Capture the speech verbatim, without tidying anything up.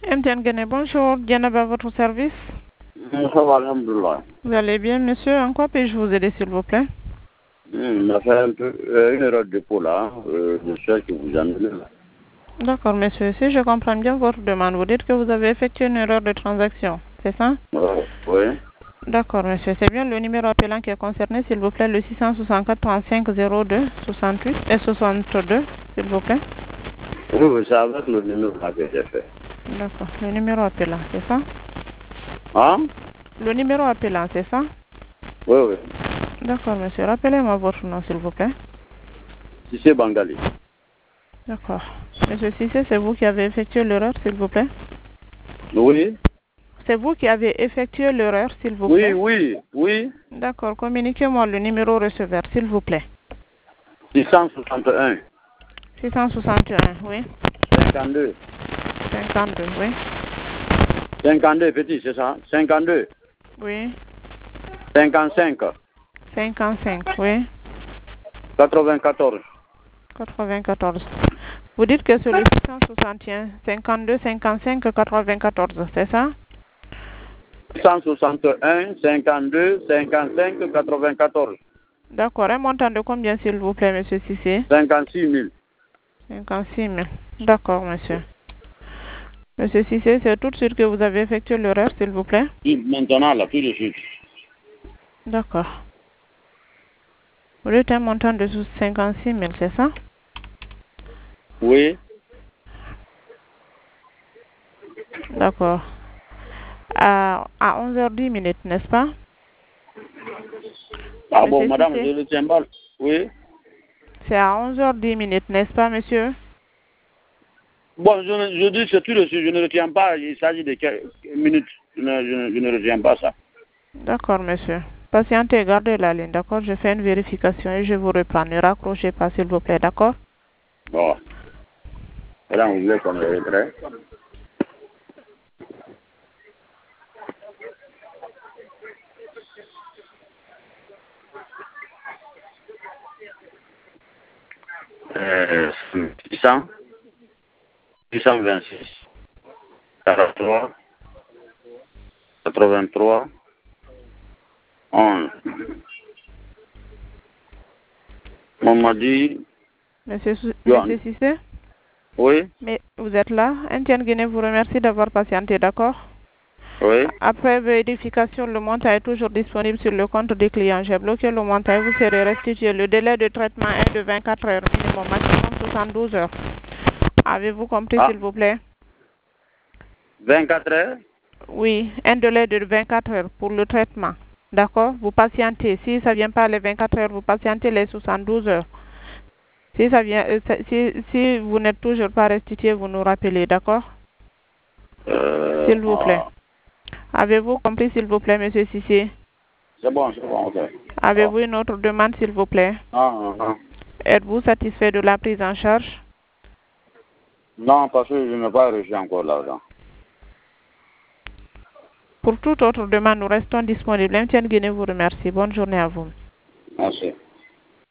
M T N Guinée, bonjour. Diana à votre service. Ça va, alhamdoulilah. Vous allez bien, monsieur? En quoi puis-je vous aider, s'il vous plaît? On a fait un peu euh, une erreur de dépôt là. Euh, je sais que vous annulez là. D'accord, monsieur. Si je comprends bien votre demande, vous dites que vous avez effectué une erreur de transaction, c'est ça? Euh, oui. D'accord, monsieur. C'est bien le numéro appelant qui est concerné, s'il vous plaît, le six cent soixante-quatre trente-cinq zéro deux soixante-huit et soixante-deux, s'il vous plaît. Oui, oui, c'est avec le numéro là que j'ai fait. D'accord. Le numéro appelant, c'est ça? Hein? Le numéro appelant, c'est ça? Oui, oui. D'accord, monsieur. Rappelez-moi votre nom, s'il vous plaît. Cissé Bangali. D'accord. Monsieur Cissé, c'est vous qui avez effectué l'erreur, s'il vous plaît? Oui. C'est vous qui avez effectué l'erreur, s'il vous Oui, plaît? oui, oui. D'accord. Communiquez-moi le numéro receveur, s'il vous plaît. six cent soixante et un. six cent soixante et un, oui. cinquante-deux. cinquante-deux, oui. cinquante-deux, petit, c'est ça? cinquante-deux. Oui. cinquante-cinq. cinquante-cinq, oui. quatre-vingt-quatorze. quatre-vingt-quatorze. Vous dites que c'est le six cent soixante et un, cinquante-deux, cinquante-cinq, quatre-vingt-quatorze, c'est ça? six cent soixante et un, cinquante-deux, cinquante-cinq, quatre-vingt-quatorze. D'accord. Un montant de combien, s'il vous plaît, monsieur Cissé? cinquante-six mille. cinquante-six mille. D'accord, monsieur. Monsieur Cissé, c'est tout de suite que vous avez effectué l'erreur, s'il vous plaît? Oui, maintenant, là, tout de suite. D'accord. Vous dites un montant de cinquante-six mille, c'est ça? Oui. D'accord. À, à onze heures dix minutes, n'est-ce pas? Ah Monsieur bon, madame, Cissé, je ne tiens pas. Oui. c'est à onze heures dix minutes, n'est-ce pas, monsieur? Bon, je, ne- je dis c'est tout de suite, je ne retiens pas, il s'agit de quelques minutes, je ne, je ne- je ne retiens pas ça. D'accord, monsieur. Patientez, gardez la ligne, d'accord? Je fais une vérification et je vous reprends. Ne raccrochez pas, s'il vous plaît, d'accord? Bon. Madame, vous voulez qu'on le retrait? Euh, six cents, six cent vingt-six, quarante-trois, quatre-vingt-trois, onze. On m'a dit, Monsieur, Sou- Johan. monsieur Cissé? Oui, Mais vous êtes là? M T N Guinée vous remercie d'avoir patienté, d'accord? oui. Après vérification, le montant est toujours disponible sur le compte des clients. J'ai bloqué le montant et vous serez restitué. Le délai de traitement est de vingt-quatre heures minimum, maximum soixante-douze heures. Avez-vous compris, Ah, s'il vous plaît? vingt-quatre heures? Oui, un délai de vingt-quatre heures pour le traitement. D'accord? Vous patientez. Si ça ne vient pas les vingt-quatre heures, vous patientez les soixante-douze heures. Si, ça vient, euh, si, si vous n'êtes toujours pas restitué, vous nous rappelez, d'accord? Euh, S'il vous plaît. ah, Avez-vous compris, s'il vous plaît, monsieur Cissé? c'est bon, c'est bon, ok. Ah, Avez-vous une autre demande, s'il vous plaît? non, non, Êtes-vous satisfait de la prise en charge? non, parce que je n'ai pas reçu encore l'argent. Pour toute autre demande, nous restons disponibles. M T N Guinée vous remercie. Bonne journée à vous. Merci.